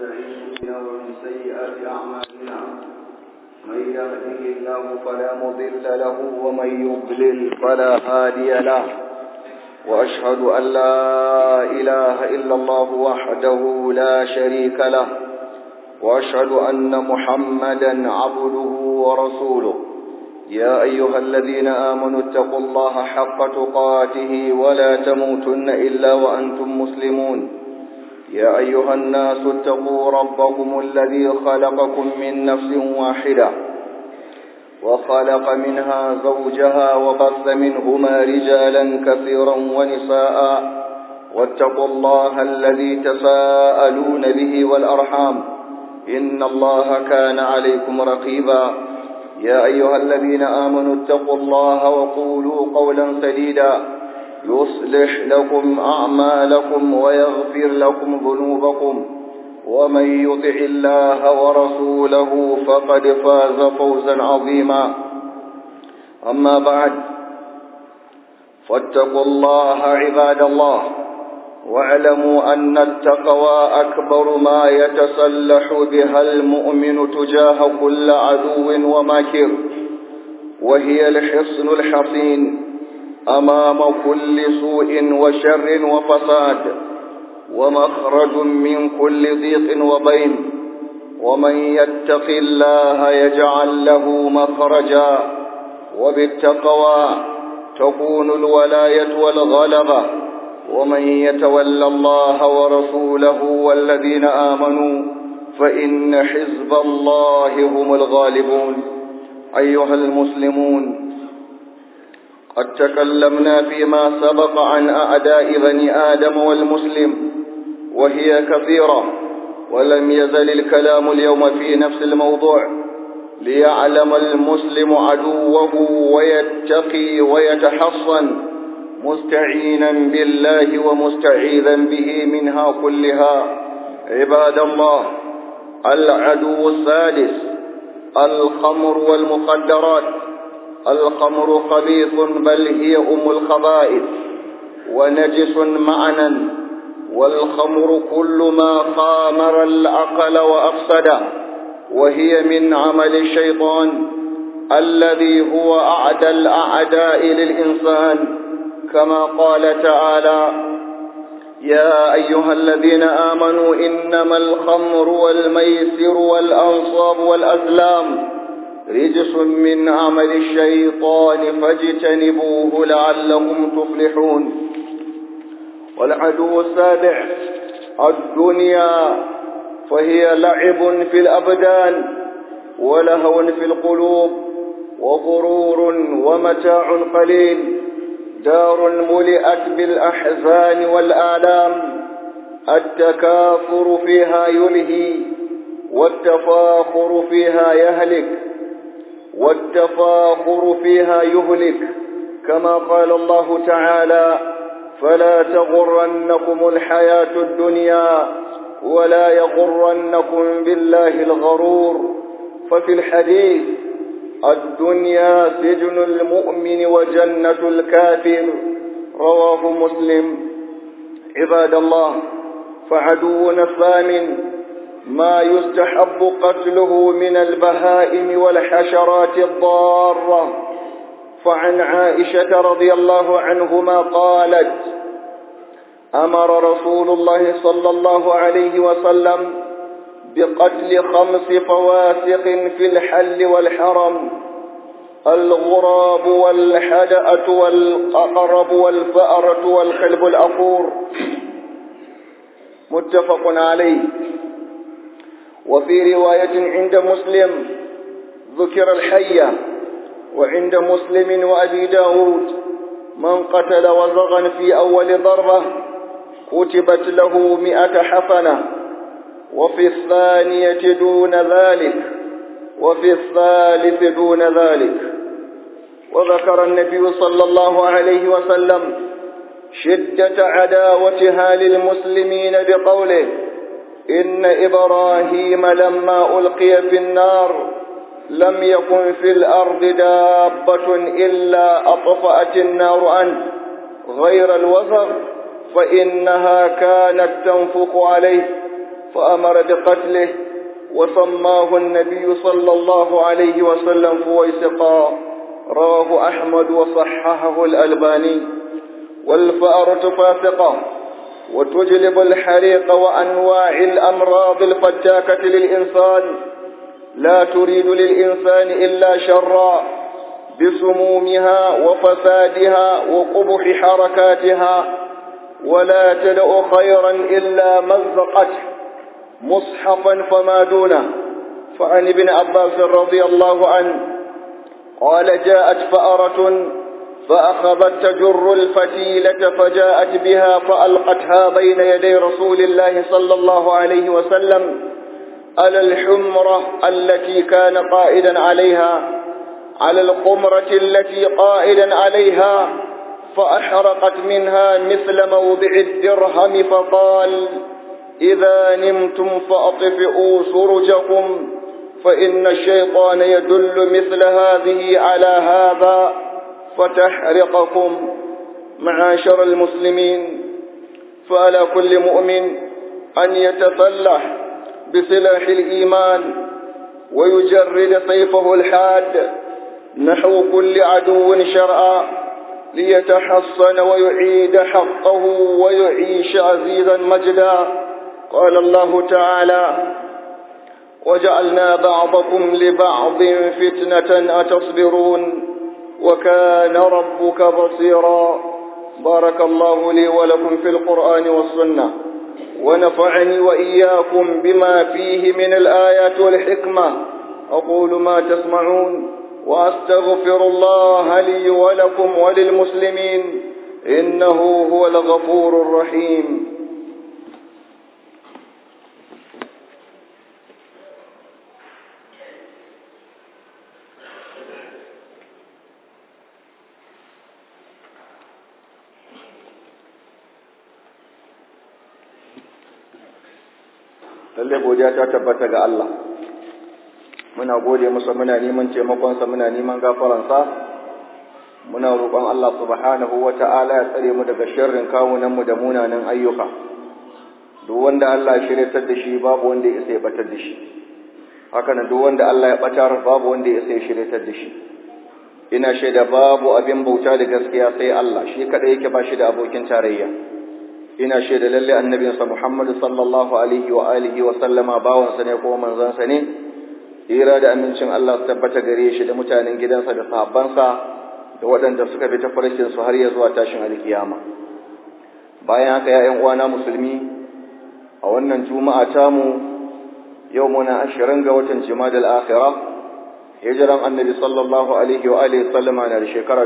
ونستعينه ومن سيئات أعمالنا من يهده الله فلا مضل له ومن يضلل فلا هادي له وأشهد أن لا إله إلا الله وحده لا شريك له وأشهد أن محمدا عبده ورسوله يا أيها الذين آمنوا اتقوا الله حق تقاته ولا تموتن إلا وأنتم مسلمون يا أيها الناس اتقوا ربكم الذي خلقكم من نفس واحدة وخلق منها زوجها وبث منهما رجالا كثيرا ونساء واتقوا الله الذي تساءلون به والأرحام إن الله كان عليكم رقيبا يا أيها الذين آمنوا اتقوا الله وقولوا قولا سديدا يصلح لكم أعمالكم ويغفر لكم ذنوبكم ومن يطع الله ورسوله فقد فاز فوزا عظيما أما بعد فاتقوا الله عباد الله واعلموا أن التقوى أكبر ما يتسلح بها المؤمن تجاه كل عدو وماكر وهي الحصن الحصين أمام كل سوء وشر وفساد ومخرج من كل ضيق وضيم ومن يتق الله يجعل له مخرجا وبالتقوى تكون الولاية والغلبة ومن يتول الله ورسوله والذين آمنوا فإن حزب الله هم الغالبون. أيها المسلمون، قد تكلمنا فيما سبق عن أعداء بني آدم والمسلم وهي كثيرة، ولم يزل الكلام اليوم في نفس الموضوع ليعلم المسلم عدوه ويتقي ويتحصن مستعينا بالله ومستعيذا به منها كلها. عباد الله، العدو السادس الخمر والمخدرات. الخمر خبيث بل هي الخبائث ونجس معنى، والخمر كل ما خامر العقل وأفسده، وهي من عمل الشيطان الذي هو أعدى الأعداء للإنسان، كما قال تعالى: يا أيها الذين آمنوا إنما الخمر والميسر والأنصاب والأزلام رجس من عمل الشيطان فاجتنبوه لعلكم تفلحون. والعدو السابع الدنيا، فهي لعب في الأبدان ولهو في القلوب وغرور ومتاع قليل، دار ملئت بالأحزان والآلام، التكاثر فيها يلهي والتفاخر فيها يهلك، كما قال الله تعالى: فلا تغرنكم الحياة الدنيا ولا يغرنكم بالله الغرور. ففي الحديث: الدنيا سجن المؤمن وجنة الكافر، رواه مسلم. عباد الله، فعدونا الثامن ما يستحب قتله من البهائم والحشرات الضارة. فعن عائشة رضي الله عنهما قالت: أمر رسول الله صلى الله عليه وسلم بقتل 5 فواسق في الحل والحرم: الغراب والحدأة والعقرب والفأرة والكلب العقور. متفق عليه. وفي رواية عند مسلم ذكر الحية، وعند مسلم وأبي داود: من قتل وزغا في أول ضربة كتبت له 100 حسنة، وفي الثانية دون ذلك، وفي الثالث دون ذلك. وذكر النبي صلى الله عليه وسلم شدة عداوتها للمسلمين بقوله: إن إبراهيم لما ألقي في النار لم يكن في الأرض دابة إلا أطفأت النار عنه غير الوزغ فإنها كانت تنفخ عليه فأمر بقتله وسماه النبي صلى الله عليه وسلم فويسقا، رواه أحمد وصححه الألباني. والفأرة فاسقة وتجلب الحريق وأنواع الأمراض الفتاكة للإنسان، لا تريد للإنسان إلا شرا بسمومها وفسادها وقبح حركاتها، ولا تدع خيرا إلا مزقته مصحفا فما دونه. فعن ابن عباس رضي الله عنه قال: جاءت فأرة فأخذت تجر الفتيلة فجاءت بها فألقتها بين يدي رسول الله صلى الله عليه وسلم على الحمرة التي كان قائدا عليها، على القمرة التي قائدا عليها، فأحرقت منها مثل موضع الدرهم، فقال: إذا نمتم فأطفئوا سرجكم، فإن الشيطان يدل مثل هذه على هذا فتحرقكم. معاشر المسلمين، فعلى كل مؤمن أن يتسلح بسلاح الإيمان ويجرد سيفه الحاد نحو كل عدو شرعا ليتحصن ويعيد حقه ويعيش عزيزا مجدا. قال الله تعالى: وجعلنا بعضكم لبعض فتنة أتصبرون وكان ربك بصيرا. بارك الله لي ولكم في القرآن والسنة، ونفعني وإياكم بما فيه من الآيات والحكمة. أقول ما تسمعون وأستغفر الله لي ولكم وللمسلمين، إنه هو الغفور الرحيم. lalle godiya ta tabbata ga Allah, muna gode masa, muna neman taimakonsa, muna neman gafaransa, muna roƙon Allah subhanahu wata'ala ya tsare mu daga sharrin kawunanmu da munanan ayyuka. Duk wanda Allah ya shiryatar da shi babu wanda ya isa ya batar da shi, haka nan duk wanda Allah ya batar babu wanda ya isa ya shiryatar da shi. Ina shaida babu abin bauta da gaskiya sai Allah, shi kadai yake ba shi da abokin tarayya. Ina shaida lalle annabinsa Muhammad sallallahu alaihi wa alihi wa sallama bawansa ne ko manzansa ne, hira da amincin Allah su tabbata gare shi da mutanen gidansa da sahabbansa da waɗanda suka bi tafarkin su har ya zuwa tashin alkiyama. Bayan haka ya ƴan uwana musulmi, a wannan juma'a tamu yau muna 20 ga watan Jumadal Akhirah, hijiran annabi sallallahu alaihi wa alihi sallama na da shekara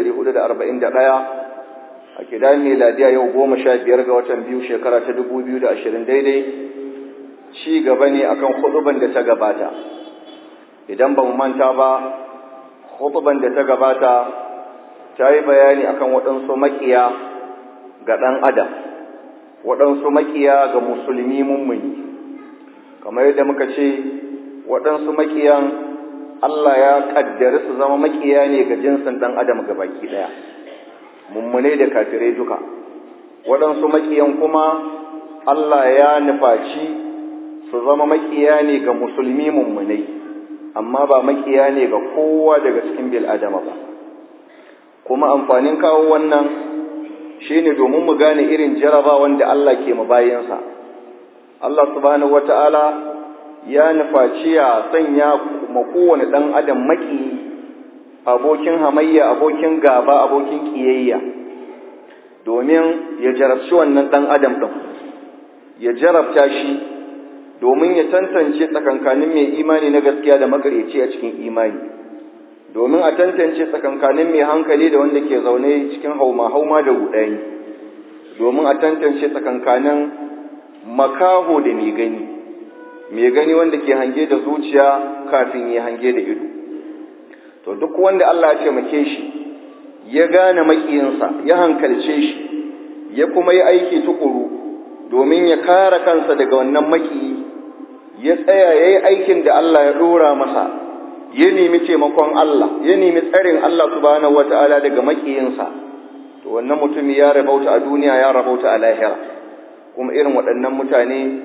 1441, a kidan miladiya yau 15 ga watan biyu shekara ta 2020 daidai. Ci gaba ne akan khutban da ta gabata. Idan ba mu manta ba, khutban da ta gabata ta yi bayani akan waɗansu makiya ga ɗan adam, waɗansu makiya ga musulmi mummuni. Kamar yadda muka ce, waɗansu makiyan Allah ya ƙaddari su zama makiya ne ga jinsin ɗan adam ga baki ɗaya, mummune da kafirai duka. Waɗansu makiyan kuma Allah ya nufaci su zama makiya ne ga musulmi mummunai, amma ba makiya ne ga kowa daga cikin bil'adama ba. Kuma amfanin kawo wannan shi ne domin mu gane irin jarabawan da Allah ke mabayinsa. Allah subhanahu wata'ala ya nufaci ya sanya ma kowane ɗan adam maki, abokin hamayya, abokin gaba, abokin ƙiyayya, domin ya jarabci wannan ɗan adam ɗin, ya jarabta shi domin ya tantance tsakankanin mai imani na gaskiya da makareci a cikin imani, domin a tantance tsakankanin mai hankali da wanda ke zaune cikin hauma-hauma da rudani, domin a tantance tsakankanin makaho da mai gani wanda ke hange da zuciya kafin ya hange da ido. To duk wanda Allah ya taimake shi ya gane makiyinsa, ya hankalce shi, ya kuma yi aiki tukuru domin ya kare kansa daga wannan makiyi, ya tsaya ya yi aikin da Allah ya ɗora masa, ya nemi taimakon Allah, ya nemi tsarin Allah subhanahu wata'ala daga makiyinsa, to wannan mutumi ya rabauta a duniya, ya rabauta a lahira. Kuma irin waɗannan mutane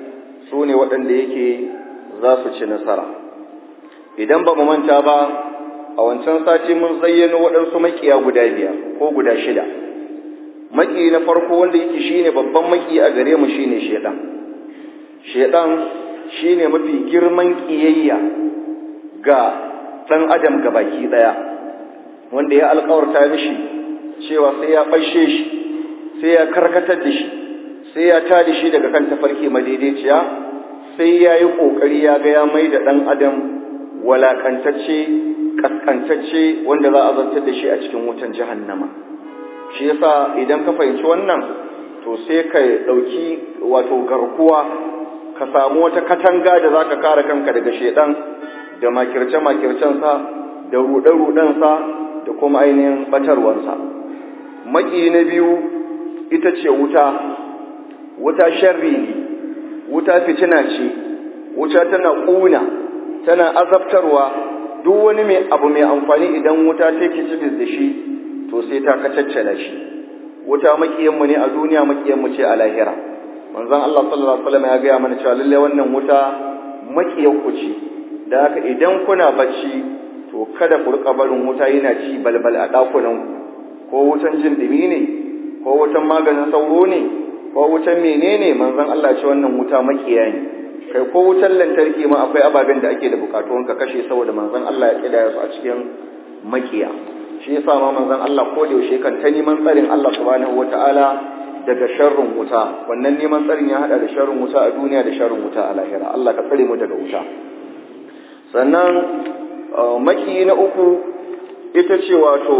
su ne waɗanda yake za su ci nasara. Idan ba mu manta ba, a wancan sati mun zayyano waɗansu maƙiya guda 5 ko guda 6. Maƙi na farko wanda yake shine babban maƙi a gare mu shine shedan. Shedan shine mafi girman ƙiyayya ga ɗan adam gabaki ɗaya, wanda ya alƙawarta mishi cewa sai ya ɓashe shi, sai ya karkatar da shi, sai ya tada shi daga kan tafarki madaidaiciya, sai ya yi ƙoƙari ya ga ya mai da ɗan adam walakantacce, kaskantacce, wanda za a zartar da shi a cikin wutan jahannama. Shi yasa idan ka fahimci wannan, to sai ka ɗauki wato garkuwa, ka samu wata katanga da za ka kare kanka daga shedan da makirce-makircensa da ruɗe-ruɗensa da kuma ainihin ɓatarwarsa. Maƙi na biyu ita ce wuta. Wuta sharri ne, wuta fitina ce, wuta tana ƙuna, tana azabtarwa. Duk wani mai abu mai amfani idan wuta ta ke cibis da shi, to sai ta kacaccala shi. Wuta maƙiyanmu ne a duniya, maƙiyanmu ce a lahira. Manzon Allah sallallahu alaihi wasallam ya gaya mana cewa lalle wannan wuta maƙiyanku ce. Da haka idan kuna bacci, to kada ku riƙa barin wuta yana ci balbal a ɗakunanku, ko wutan jin ɗumi ne, ko wutan maganin sauro ne, ko wutan menene. Manzon Allah ce wannan wuta maƙiya ne. Kai ko wutan lantarki ma akwai ababen da ake da bukatuwan ka kashe, saboda manzon Allah ya kidaya su a cikin maƙiya. Shi yasa ma manzon Allah ko da yaushe kan ta neman tsarin Allah subhanahu wataala daga sharrin wuta. Wannan neman tsarin ya hada da sharrin wuta a duniya da sharrin wuta a lahira. Allah ka tsare mu daga wuta. Sannan maki na uku ita ce wato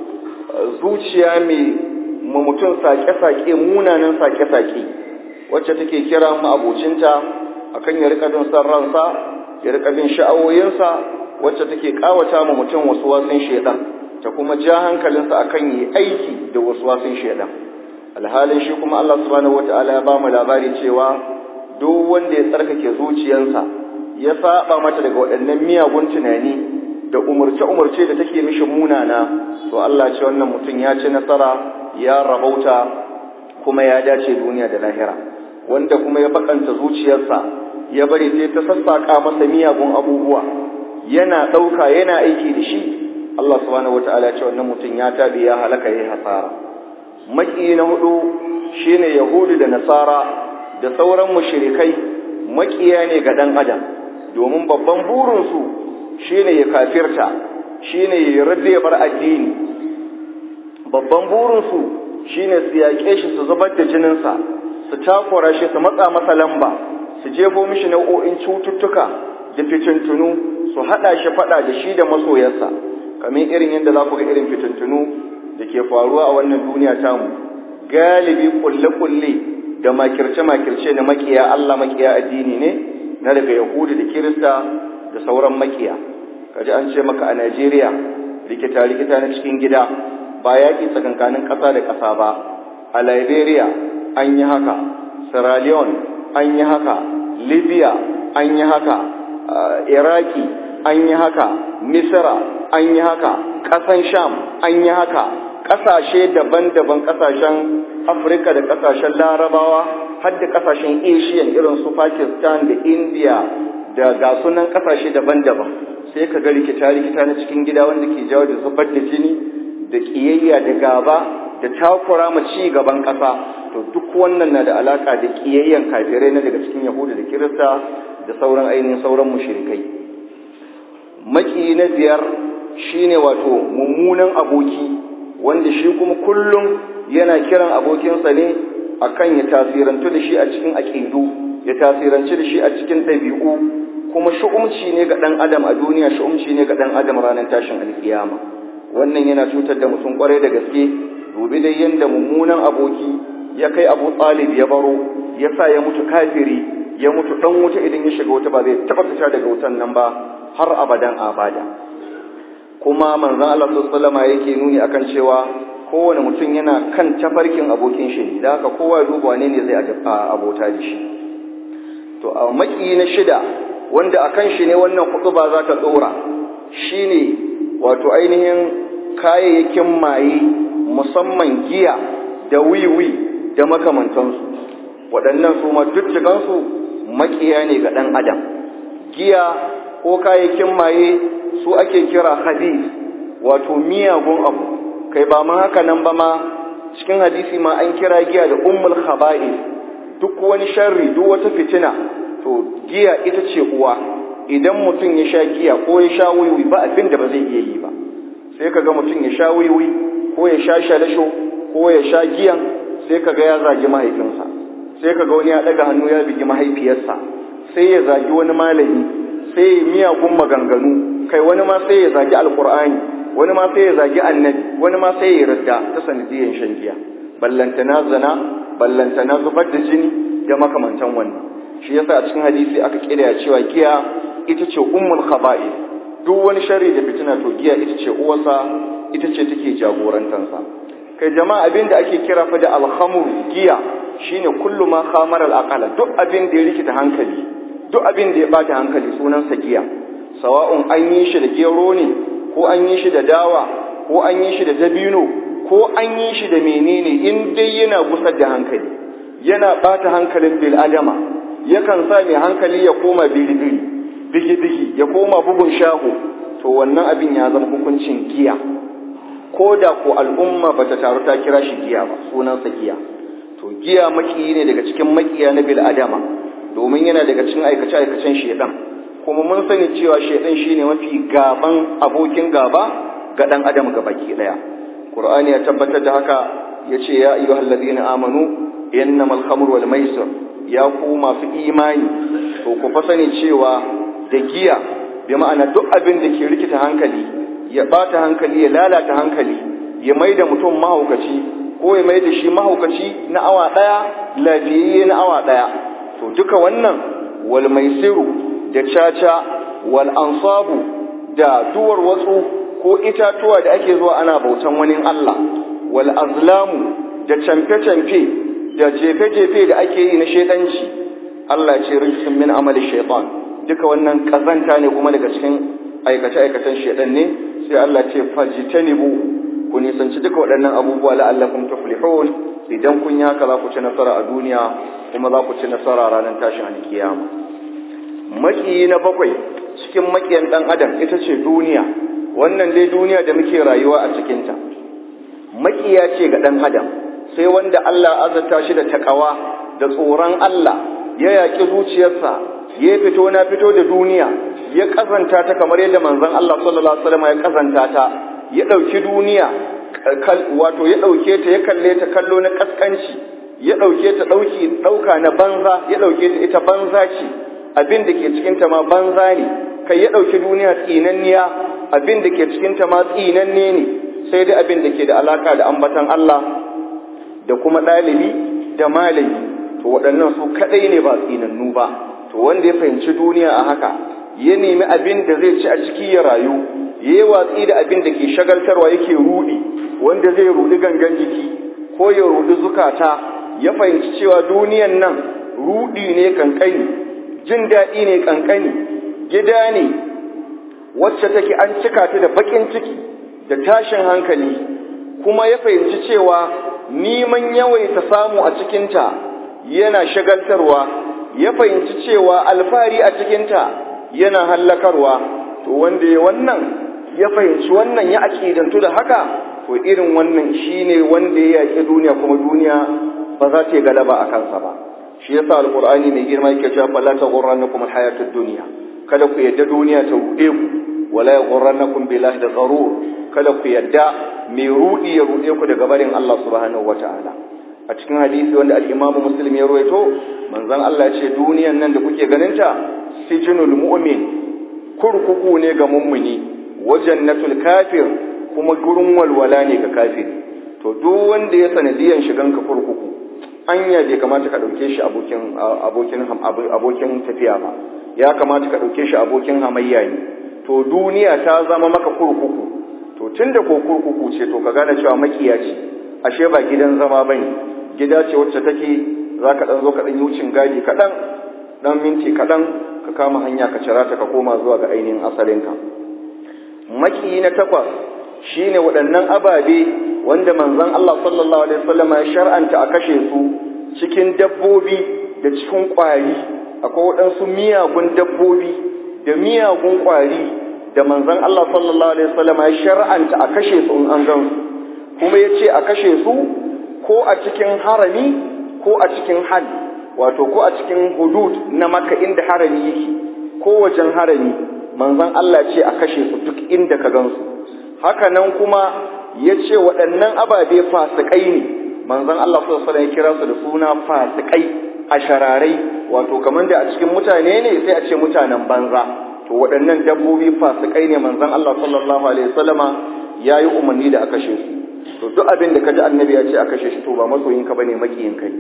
zuciya mai mutum sake-sake, munanan sake-sake, wacce take kira mu abocinta akan ya rika bin san ransa, ya rika bin sha'awoyinsa, wacce take kawata mu mutum wasu wasin shedan, ta kuma ja hankalinsa akan yi aiki da wasu wasin shedan. Alhalin shi kuma Allah subhanahu wataala ya ba mu labari cewa duk wanda ya tsarkake zuciyarsa, ya saba mata daga waɗannan miyagun tunani da umurce-umurce da take mishi munana, to Allah ce wannan mutum ya ci nasara, ya rabauta, kuma ya dace duniya da lahira. Wanda kuma ya bakanta zuciyarsa, ya bari sai ta sassaka masa miyagun abubuwa, yana ɗauka yana aiki da shi, Allah subhanahu wataala ce wannan mutum ya tabi, ya halaka, ya hasara. Maki na 4 shine Yahudu da Nasara da sauran mushrikai, makiya ne ga ɗan adam, domin babban burinsu shi ne ya kafirta, shi ne ya radda ya bar addini. Babban burinsu shi ne su yaƙe shi, su zubar da jininsa, su takura shi, su matsa masa lamba, su jefo mishi nau'o'in cututtuka da fitintunu, su haɗa shi faɗa da shi da masoyarsa, kamar irin yadda za ku ga irin fitintunu da ke faruwa a wannan duniya tamu. Galibi kulle-kulle da makirce-makirce na makiya Allah, makiya addini ne, na daga Yahudu da Kirista da sauran makiya. Kaji an ce maka a Najeriya rikita-rikita na cikin gida, ba yaƙi tsakankanin ƙasa da ƙasa ba. A Liberia an yi haka, Sierra Leone an yi haka, Libya an yi haka, Iraki an yi haka, Misra an yi haka, ƙasan Sham an yi haka, ƙasashe daban-daban, ƙasashen Afirka da ƙasashen Larabawa, har da ƙasashen Asian irin su Pakistan da India da ga sunan ƙasashe daban-daban. Sai ka ga rikita-rikita na cikin gida wanda ke jawo da zubar da jini da ƙiyayya da gaba da takura ma ci gaban ƙasa. To duk wannan na da alaƙa da ƙiyayyan kafirai na daga cikin Yahudu da Kirista da sauran ainihin sauran mushrikai. Maki na 5 shine wato mummunan aboki, wanda shi kuma kullum yana kiran abokinsa ne akan ya tasirantu da shi a cikin aƙidu, ya tasiranci da shi a cikin ɗabi'u, kuma shu'umci ne ga ɗan adam a duniya, shu'umci ne ga ɗan adam ranar tashin alkiyama. Wannan yana cutar da mutum ƙwarai da gaske. Dubi dai yadda mummunan aboki ya kai Abu Talib ya baro, ya sa ya mutu kafiri, ya mutu ɗan wuta. Idan ya shiga wuta ba zai taɓa fita daga wutan nan ba har abadan abada. Kuma manzon Allah sallallahu alaihi wasallam yake nuni akan cewa kowane mutum yana kan tafarkin abokin shi, da haka kowa ya duba wane ne zai abota da shi. To a maki na 6 wanda akan shi ne wannan hutuba za ta tsora, shine wato ainihin kayayyakin maye, musamman giya da wiwi da makamantansu. Waɗannan su ma duk cikansu makiya ne ga ɗan adam. Giya ko kayayyakin maye su ake kira hadith, wato miyagun abu. Kai ba ma haka nan ba ma, cikin hadisi ma an kira giya da ummul khaba'is. Duk wani sharri, duk wata fitina, to giya ita ce uwa. Idan mutum ya sha giya ko ya sha wiwi ba abin da ba zai iya yi ba. Sai kaga mutum ya sha wiwi ko ya sha shalasho ko ya sha giyan, sai kaga ya zagi mahaifinsa, sai kaga wani ya daga hannu ya bigi mahaifiyarsa, sai ya zagi wani malami, sai ya miyagun maganganu, kai wani ma sai ya zagi alqur'ani, wani ma sai ya zagi annabi, wani ma sai ya radda ta sanadiyan shan giya. Ballantana zina, ballantana zubar da jini da makamantan wannan. Shi yasa a cikin hadisi aka kira cewa giya ita ce ummul khaba'is. Duk wani sharri da fitina to giya ita ce uwarsa, ita ce take jagorantansa. Kai jama'a, abin da ake kira fa da alhamru, giya shine kullu ma khamara al-aqala, duk abin da ya rikita hankali, duk abin da ya bata hankali sunansa giya. Sawa'un an yi shi da gero ne, ko an yi shi da dawa, ko an yi shi da dabino, ko an yi shi da menene, in dai yana gusar da hankali, yana bata hankalin bil adama, yakan sa mai hankali ya koma bilibili, bigi-bigi, ya koma bugun shaho, to wannan abin ya zama hukuncin giya. Ko da ko al'umma ba ta taru ta kira shi giya ba, sunansa giya. To giya makiyi ne daga cikin makiya na bil adama, domin yana daga cikin aikace-aikacen shedan. Kuma mun sani cewa shedan shine mafi gaban abokin gaba ga dan adam gabaki daya. Qur'ani ya tabbatar da haka, yace ya ayyuhallazina amanu innamal khamru wal maisir, ya ku masu imani, to ku fa sani cewa da giya bi ma'ana duk abin da ke rikita hankali, ya bata hankali, ya lalata hankali, ya maida mutum mahaukaci ko ya maida shi mahaukaci na awa daya, lafiyayye na awa daya, to duka wannan wal maisiru da caca, wal ansabu da duwar watsu ko itatuwa da ake zuwa ana bautan wani Allah, wal azlamu da camfe-camfe da jefe-jefe da ake yi na shedanci, Allah ce rijsun min amali shaytan, duka wannan kazanta ne kuma daga cikin aikace-aikacen shedan ne. Sai Allah ce fajtanibu, ku nisanci duka waɗannan abubuwa la'allakum tuflihun, idan kun yi haka za ku ci nasara a duniya kuma za ku ci nasara ranar tashin alkiyama. Makiyi na bakwai cikin makiyan dan adam ita ce duniya. Wannan dai duniya da muke rayuwa a cikinta makiya ce ga dan adam, sai wanda Allah azurta shi da takawa da tsoron Allah, ya yaƙi zuciyarsa, ya fito na fito da duniya, ya kazanta ta kamar yadda manzon Allah sallallahu alaihi wasallam ya kazanta ta, ya dauki duniya wato ya dauke ta, ya kalle ta kallo na kaskanci, ya dauke ta dauka na banza, ya dauke ta ita banza ce, abin da ke cikin ta ma banza ne, kai ya dauki duniya tsinanniya, abin da ke cikin ta ma tsinanne ne, sai dai abin da ke da alaka da ambatan Allah da kuma ɗalibi da malami, to waɗannan su kaɗai ne ba tsinannu ba. To wanda ya fahimci duniya a haka, ya nemi abin da zai ci a ciki ya rayu, ya yi watsi da abin da ke shagaltarwa yake ruɗi, wanda zai ruɗi gangan jiki ko ya ruɗi zukata, ya fahimci cewa duniyan nan ruɗi ne kankani, jin daɗi ne kankani, gida ne wacce take an cika ta da baƙin ciki da tashin hankali, kuma ya fahimci cewa neman yawaita samu a cikinta yana shagaltarwa, ya fahimci cewa alfahari a cikinta yana hallakarwa, to wanda ya wannan ya fahimci wannan ya aƙidantu da haka, to irin wannan shine wanda ya yaƙi duniya kuma duniya ba za ta yi galaba a kansa ba. Shi yasa alqur'ani mai girma yake cewa fala taghurrannakum alhayatud dunya, kada ku yadda duniya ta ruɗe ku, wala yaghurrannakum billahi al-gharur, kada ku yadda mai ruɗi ya ruɗe ku daga barin Allah subhanahu wataala. A cikin hadisi wanda al-Imam Muslim ya rawaito, manzon Allah ya ce duniyan nan da kuke ganinta sijnul mu'min, kurkuku ne ga mummuni, wa jannatul kafir, kuma gurin walwala ne ga kafiri. To duk wanda ya sanadiyan shigan ka kurkuku, anya bai kamata ka dauke shi abokin tafiya ba, ya kamata ka dauke shi abokin hamayya ne. To duniya ta zama maka kurkuku, to tunda ko kurkuku ce, to ka gane cewa makiya ce, ashe ba gidan zama bane, gida ce wacce take zaka dan zo ka dan yucin gadi kadan, dan minti kadan ka kama hanya ka cira ta ka koma zuwa ga ainihin asalinka. Makiyi na takwas shine waɗannan ababe wanda manzon Allah sallallahu alaihi wasallam ya shar'anta a kashe su cikin dabbobi da cikin ƙwari akwai waɗansu miyagun dabbobi da miyagun ƙwari da manzon Allah sallallahu alaihi wasallam ya shar'anta a kashe su in an gan su, kuma ya ce a kashe su ko a cikin harami ko a cikin hal, wato ko a cikin hudud na Makka inda harami yake ko wajen harami, manzon Allah ce a kashe su duk inda ka gan su. Haka nan kuma ya ce waɗannan ababe fasikai ne, manzon Allah sallallahu alaihi wasallam ya kira su da suna fasikai a shararai, wato kamar da a cikin mutane ne sai a ce mutanen banza, to waɗannan dabbobi fasikai ne, manzon Allah sallallahu alaihi wasallama ya yi umarni da a kashe su. To duk abin da kaji annabi ya ce a kashe shi to ba masoyinka bane, makiyinka ne.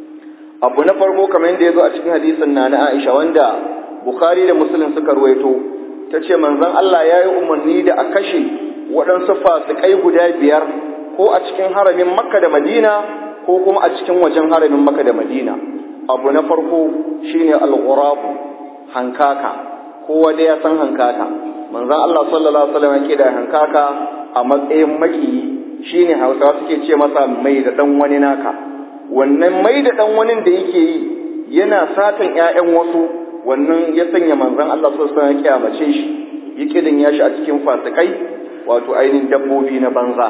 Abu na farko kamar yadda ya zo a cikin hadisin na Aisha wanda Bukhari da Muslim suka ruwaito, ta ce manzon Allah ya yi umarni da a kashe waɗansu fasikai guda 5 ko a cikin haramin Makka da Madina ko kuma a cikin wajen haramin Makka da Madina. Abu na farko shine al-ghurab, hankaka. Kowa da ya san hankaka. Manzon Allah sallallahu alaihi wasallam yake da hankaka a matsayin makiyi, shine Hausawa suke ce masa mai da dan wani naka. Wannan mai da dan wani da yake yi yana satan ƴaƴan wasu, wannan ya sanya manzon Allah sallallahu alaihi wasallam ya kiyamace shi, ya kidin ya shi a cikin fasikai, wato ainihin dabbobi na banza.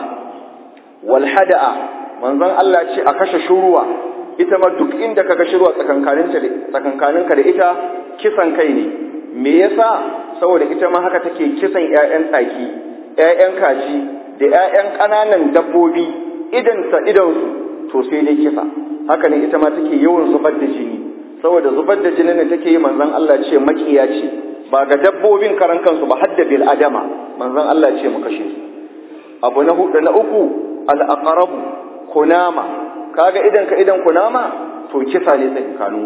Wal hada'a, manzon Allah ce a kashe shuruwa, ita ma duk inda kaga shuruwa tsakankaninka da ita kisan kai ne. Me yasa? Saboda ita ma haka take kisan ƴaƴan tsaki, ƴaƴan kaji da ƴaƴan ƙananan dabbobi, idansu to sai dai kisa. Haka ne ita ma take yawan zubar da jini, saboda zubar da jinin da take yi manzon Allah ce makiya ce, ba ga dabbobin karan kansu ba, hadda bil adama manzon Allah ce mu kashe su. Abu na hudu na uku al-aqrab, kunama. Kaga idan kunama to kisa ne tsakanin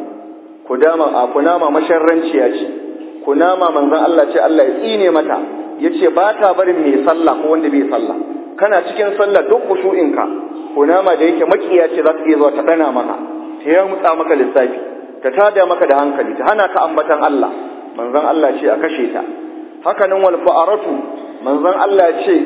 kunama masharranciya ce. Kunama manzon Allah ce Allah ya tsine mata, yace ba ta barin mai sallah ko wanda bai sallah. Kana cikin sallah duk khushu'inka, kunama da yake makiya ce za ta iya zuwa ta dana maka, ta ya mutsa maka lissafi, ta tada maka da hankali, ta hana ka ambatan Allah. Manzon Allah ce a kashe ta. Haka nan wal fa'aratu, manzon Allah ce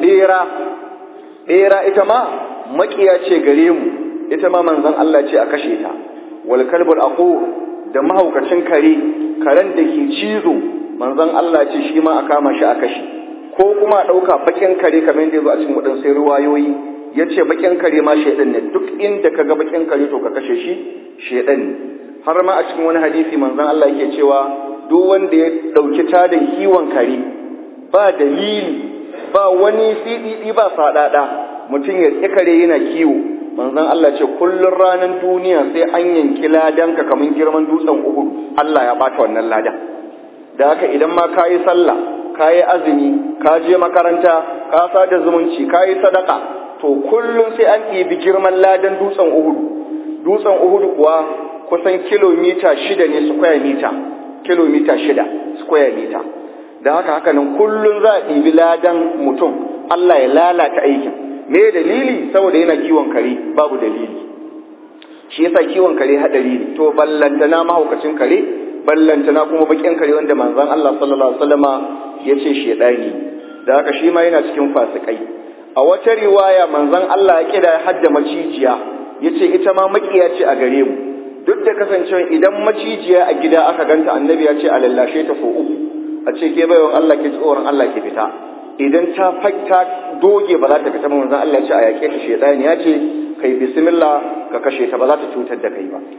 bera ita ma makiya ce gare mu, ita ma manzon Allah ce a kashe ta. Wal kalbul aqur, da mahaukacin karen da ke cizo, manzon Allah ce shi ma a kama shi a kashe. Ko kuma a ɗauka bakin kare kamar yadda ya zo a cikin waɗansu ruwayoyi, ya ce bakin kare ma shaidan ne, duk inda ka ga bakin kare to ka kashe shi, shaidan ne. Har ma a cikin wani hadisi manzon Allah yake cewa duk wanda ya ɗauki tadan kiwon kare ba dalili, ba wani siɗiɗi ba saɗaɗa, mutum ya ƙi kare yana kiwo, manzon Allah ce kullun ranar duniya sai an yanki ladanka kamar girman dutsen Uhud, Allah ya bata wannan ladan. Da haka idan ma kayi sallah, kayi azumi, ka je makaranta, ka sada zumunci, kayi sadaka, to kullun sai an ɗibi girman ladan dutsen Uhud. Dutsen Uhud kuwa kusan kilomita 6 ne square mita, kilomita 6 square mita. Da haka nan kullun za a ɗibi ladan mutum, Allah ya lalata aikin. Me dalili? Saboda yana kiwon kare, babu dalili. Shi yasa kiwon kare hadari ne. To ballantana mahaukacin kare, ballantana kuma bakin kare wanda manzon Allah sallallahu alaihi wasallama yace shedani. Da haka shi ma yana cikin fasikai. A wata riwaya manzon Allah ya kida hadda macijiya, yace ita ma makiya ce a gare mu. Duk da kasancewa idan macijiya a gida aka ganta, annabi ya ce a lallashe ta so 3, a ce ke bayan Allah ke tsoron Allah ke fita. Idan ta fakta doge ba za ta fita, manzon Allah ce a yake ta, shedani ya ce kai bismillah ka kashe ta, ba za ta cutar da kai ba.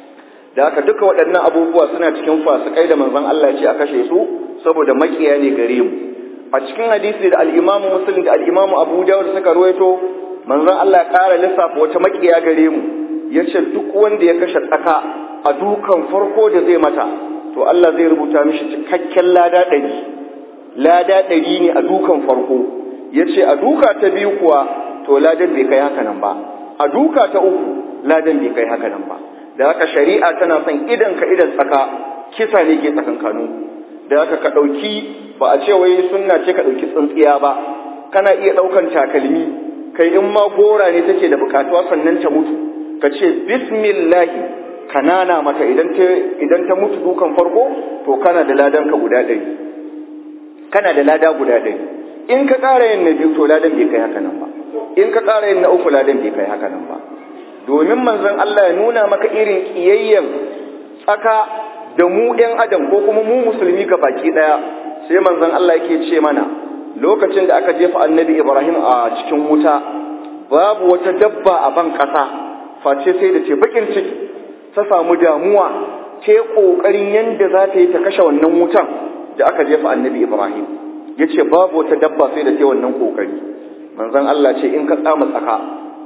Da haka duka waɗannan abubuwa suna cikin fasikai da manzon Allah ce a kashe su, saboda makiya ne gare mu. A cikin hadisi da al-Imam Muslim da al-Imam Abu Dawud suka ruwaito, manzon Allah ya ƙara lissafa wata makiya gare mu, yace duk wanda ya kashe tsaka a dukan farko da zai mata, to Allah zai rubuta mishi cikakken lada 100 ne a dukan farko. Yace a duka ta biyu kuwa to ladan bai kai haka nan ba, a duka ta uku ladan bai kai haka nan ba. Da haka shari'a tana son idan tsaka kisa ne ke tsakankanu. Da haka ka ɗauki, ba a ce wai sunna ce ka ɗauki tsintsiya ba, kana iya ɗaukan takalmi, kai in ma gora ne take da bukatuwa sannan ta mutu, ka ce bismillahi, kanana mata idan ta mutu dukan farko, to kana da ladan ka guda 100, kana da lada guda 100. In ka ƙara yin na biyu to ladan bai kai haka nan ba, in ka ƙara yin na uku ladan bai kai haka nan ba. Domin manzon Allah ya nuna maka irin kiyayyen tsaka da mu ɗan adam ko kuma mu musulmi ga baki ɗaya, sai manzon Allah yake ce mana lokacin da aka jefa annabi Ibrahim a cikin wuta, babu wata dabba a ban ƙasa face sai da ce bakin ciki, ta samu damuwa, ta yi ƙoƙarin yadda za ta yi ta kashe wannan wutan da aka jefa annabi Ibrahim. Ya ce babu wata dabba sai da ta yi wannan ƙoƙari. Manzon Allah ce in ka tsama tsaka,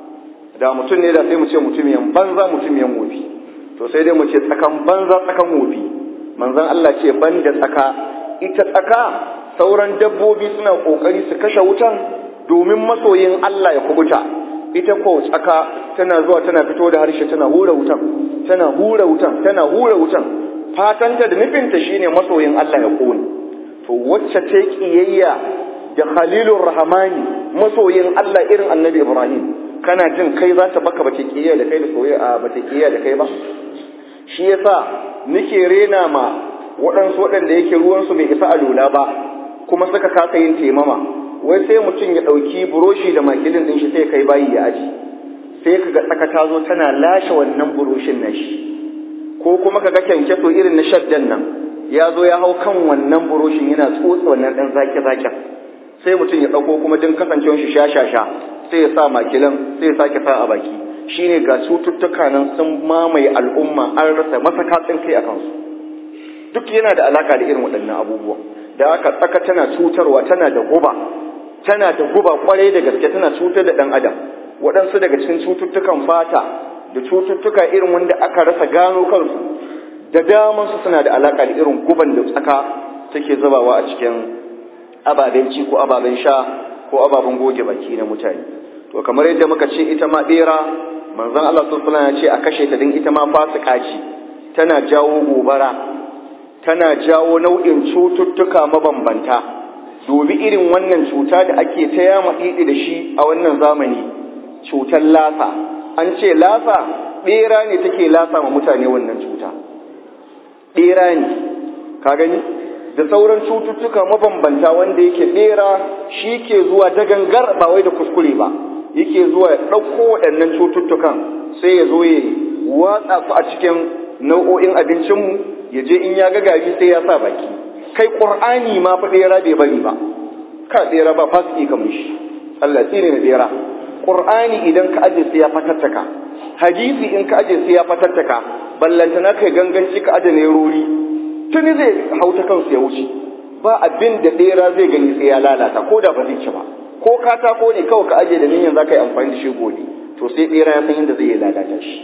da mutum ne da sai mu ce mutumiyan banza mutumiyan wofi, to sai dai mu ce tsakan banza tsakan wofi. Manzon Allah ce ban da tsaka, ita tsaka sauran dabbobi suna ƙoƙari su kashe wutan domin masoyin Allah ya kubuta, ita ko tsaka tana zuwa tana fito da harshe tana hura wutan, tana hura wutan, tana hura wutan, fatanta da nufinta shine masoyin Allah ya kone. To wacce ta kiyayya da Khalilur Rahmani masoyin Allah irin Annabi Ibrahim, kana jin kai za ta baka bace kiyayya da kai da soyayya bace kiyayya da kai ba? Shi yasa nake rena ma waɗansu waɗanda yake ruwansu bai isa a lula ba kuma suka kasa yin taimama, wai sai mutum ya ɗauki buroshi da makilin ɗin shi sai kai bayi ya aji, sai ka ga tsaka ta zo tana lashe wannan buroshin na shi, ko kuma ka ga kyankyaso irin na shaddan nan ya zo ya hau kan wannan buroshin yana tsotsa wannan ɗan zaki-zakin, sai mutum ya ɗauko kuma din kasancewar shi sha-sha-sha sai ya sa makilin sai ya sake sa a baki. Shine ga cututtuka nan sun mamaye al'umma, an rasa masaka kai a kansu. Duk yana da alaka da irin waɗannan abubuwa. Da aka tsaka tana cutarwa, tana da guba kwarai da gaske, tana cutar da ɗan adam. Waɗansu daga cikin cututtukan fata da cututtuka irin wanda aka rasa gano kansu, da damansu suna da alaka da irin guban da tsaka take zubawa a cikin ababen ci ko ababen sha ko ababen goge baki na mutane. To kamar yadda muka ce ita ma bera, manzon Allah sallallahu alaihi wasallam ya ce a kashe ta din ita ma fasika ce, tana jawo gobara, tana jawo nau'in cututtuka mabambanta. Dubi irin wannan cuta da ake ta yama ɗiɗi da shi a wannan zamani, cutar lasa. An ce lasa, ɓera ne take lasa ma mutane wannan cuta. Ɓera ne, ka gani? Da sauran cututtuka mabambanta wanda yake ɓera shi ke zuwa da gangar ba wai da kuskure ba, yake zuwa ya ɗauko waɗannan cututtukan sai ya zo ya watsa su a cikin nau'o'in abincinmu, ya je in ya ga gari sai ya sa baki. Kai ƙur'ani ma fa ɓera bai bari ba, ka ɓera ba fasiki kamar shi, Allah tsine na ɓera. Ƙur'ani idan ka aje sai ya fatattaka, hadisi in ka aje sai ya fatattaka, ballantana kai ganganci ka aje nerori, tuni zai hauta kansu ya wuce. Ba abin da ɓera zai gani sai ya lalata, ko da ba zai ci ba, ko katako ne kawai ka aje da niyyar za ka yi amfani da shi gobe, to sai ɓera ya san yadda zai lalata shi.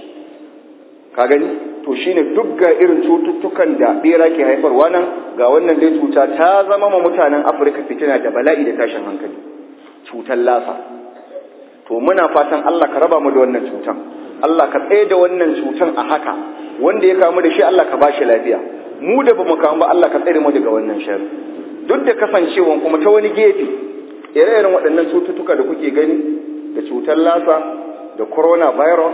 Ka gani? To shine duk ga irin cututtukan da ɓera ke haifarwa nan, ga wannan dai cuta ta zama ma mutanen Afirka fitina da bala'i da tashin hankali, cutar lasa. To muna fatan Allah ka raba mu da wannan cutan, Allah ka tsaye da wannan cutan a haka, wanda ya kamu da shi Allah ka bashi lafiya, mu da bamu kamu ba Allah ka tsare mu daga wannan sharri. Duk da kasancewan kuma ta wani gefe ire-iren waɗannan cututtuka da kuke gani, da cutar lasa, da coronavirus,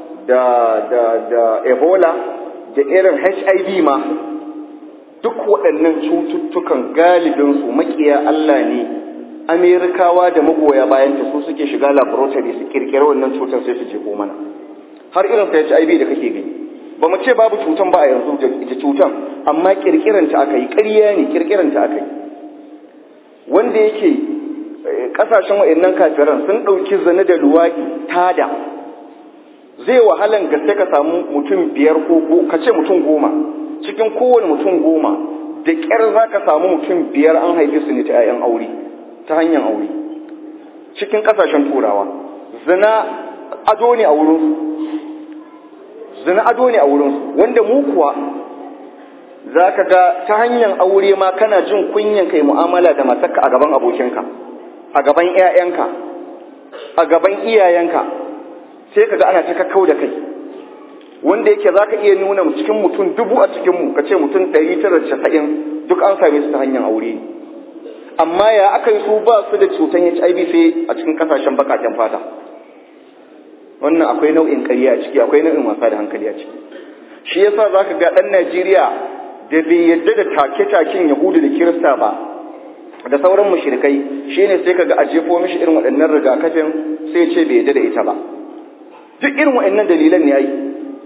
da Ebola, da irin HIV ma, duk waɗannan cututtukan galibinsu makiya Allah ne. Amerikawa da magoya bayan ta su suke shiga laboratory su kirkira wannan cutar sai su jefo mana. Har irin ta HIV da kake gani. Ba mu ce babu cutan ba a yanzu da cutan, amma kirkiranta aka yi, ƙarya ne kirkiranta aka yi. Wanda yake ƙasashen waɗannan kafiran sun ɗauki zane da luwaɗi tada. Zai wahalan gaske ka samu mutum 5 ko ka ce mutum 10, cikin kowane mutum 10 da ƙyar za ka samu mutum 5 an haife su ne ta 'ya'yan aure, ta hanyar aure. Cikin ƙasashen turawa zina ado ne a wurinsu, zina ado ne a wurinsu, wanda mu kuwa za ka ga ta hanyar aure ma kana jin kunyan kai mu'amala da matarka a gaban abokinka, a gaban 'ya'yanka, a gaban iyayenka, sai ka ga ana ta kakkau da kai, wanda yake za ka iya nuna cikin mutum 1000 a cikinmu ka ce mutum 990 duk an same su ta hanyar aure ne. Amma ya aka yi su ba su da cutan HIV sai a cikin kasashen bakaken fata. Wannan akwai nau'in ƙarya a ciki, akwai nau'in wasa da hankali a ciki. Shi yasa za ka ga ɗan Najeriya da bai yadda da take-taken Yahudu da Kirista ba da sauran mushrikai, shine sai ka ga a jefo mishi irin waɗannan rigakafin sai ce bai yadda da ita ba. Duk irin waɗannan dalilan ne yayi.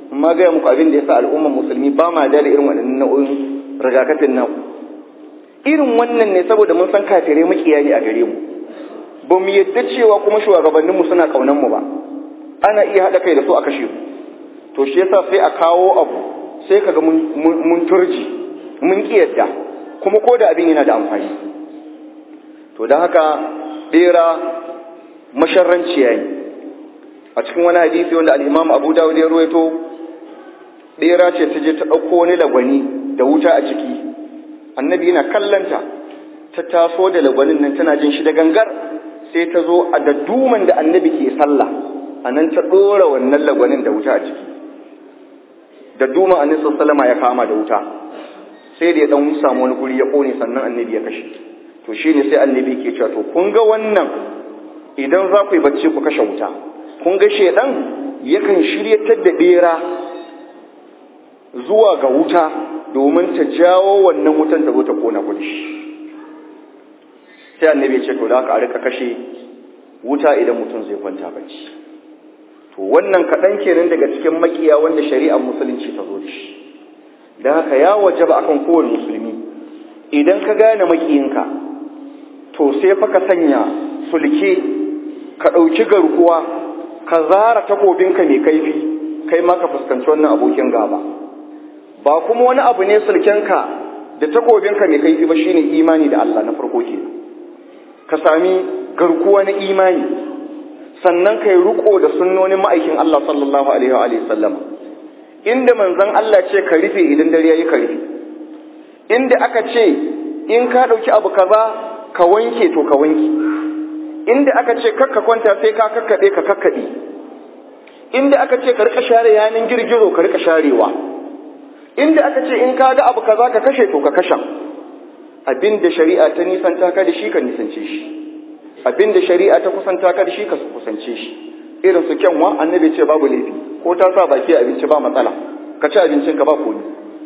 amma ga muku abin da yasa al'ummar musulmi ba ma da irin waɗannan nau'in rigakafin nan irin wannan ne saboda mun san kafirai makiya ne a gare mu ba mu yadda cewa kuma shugabanninmu suna kaunan mu ba ana iya haɗa kai da su a kashe mu to shi yasa sai a kawo abu sai kaga mun turji mun kiyarda kuma ko da abin yana da amfani to don haka bera masharranciya ne a cikin wani hadisi wanda al-Imam Abu Dawud ya ruwaito bera ce ta je ta ɗauko wani lagwani da wuta a ciki annabi yana kallanta ta taso da lagwanin nan tana jin shi da gangar sai ta zo a dadduman da annabi ke sallah a nan ta ɗora wannan lagwanin da wuta a ciki dadduman annabi sallama ya kama da wuta sai da ya ɗan samu wani guri ya ƙone sannan annabi ya kashe to shine sai annabi ke cewa to kun ga wannan idan za ku yi bacci ku kashe wuta kun ga shedan yakan shiryatar da bera zuwa ga wuta domin ta jawo wannan wutan ta zo ta kona ku shi sai annabi ya ce to da haka a rika kashe wuta idan mutum zai kwanta bacci to wannan kaɗan kenan daga cikin makiya wanda shari'ar musulunci ta zo da shi don haka ya wajaba akan kowane musulmi idan ka gane makiyinka to sai fa ka sanya sulke ka ɗauki garkuwa ka zara takobinka mai kaifi kai ma ka fuskanci wannan abokin gaba ba kuma wani abu ne sulkenka da takobinka mai kaifi ba shine imani da Allah na farko ke ka sami garkuwa na imani sannan kai riko da sunnonin ma'aikin Allah sallallahu alaihi wa alihi sallam inda manzon Allah ce ka rufe idan dare yayi ka rufe inda aka ce in ka dauki abu kaza ka wanke to ka wanke inda aka ce kakka kwanta sai ka kakkade ka kakkade inda aka ce ka rika share yanin girgiro ka rika sharewa inda aka ce in ka ga abu kaza ka kashe to ka kashe abinda shari'a ta nisanta ka da shi ka nisance shi abinda shari'a ta kusanta ka da shi ka kusance shi irin su kyanwa annabi ce babu laifi ko ta sa baki abinci ba matsala ka ci abincin ka ba komi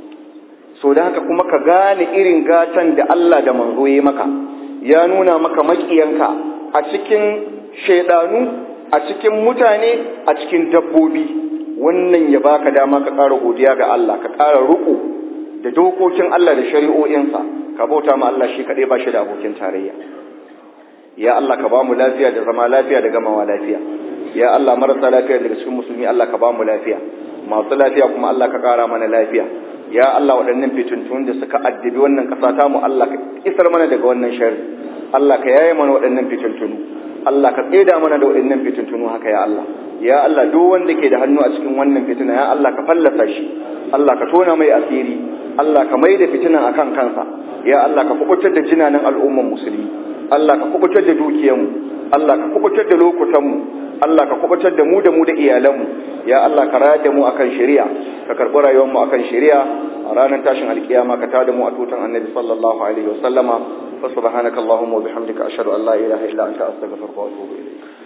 so da haka kuma ka gane irin gatan da Allah da manzo ya maka ya nuna maka makiyanka a cikin shaidanu a cikin mutane a cikin dabbobi wannan ya baka dama ka ƙara godiya ga Allah ka ƙara ruku da dokokin Allah da shari'o'insa ka bauta ma Allah shi kaɗai ba shi da abokin tarayya ya Allah ka ba mu lafiya da zama lafiya da gamawa lafiya ya Allah marasa lafiya daga cikin musulmi Allah ka ba mu lafiya masu lafiya kuma Allah ka ƙara mana lafiya ya Allah waɗannan fitintun da suka addabi wannan ƙasa ta mu Allah ka isar mana daga wannan sharri Allah ka yaye mana waɗannan fitintunu Allah ka tseda mana da waɗannan fitintunu haka ya Allah ya Allah duk wanda ke da hannu a cikin wannan fitina ya Allah ka fallasa shi Allah ka tona mai asiri Allah ka maida fitinan akan kansa ya Allah ka kubutar da jinanan al'umman musulmi Allah ka kubutar da dukiyarmu Allah ka kubutar da lokutanmu Allah ka kubutar da mu da iyalanmu ya Allah ka rayar da mu akan shari'a ka karɓi rayuwarmu akan shari'a a ranar tashin alkiyama ka tada mu a tutan annabi sallallahu alaihi wasallama fa subhanaka allahumma wa bihamdika ashhadu an la ilaha illa anta astaghfiruka wa atubu ilayk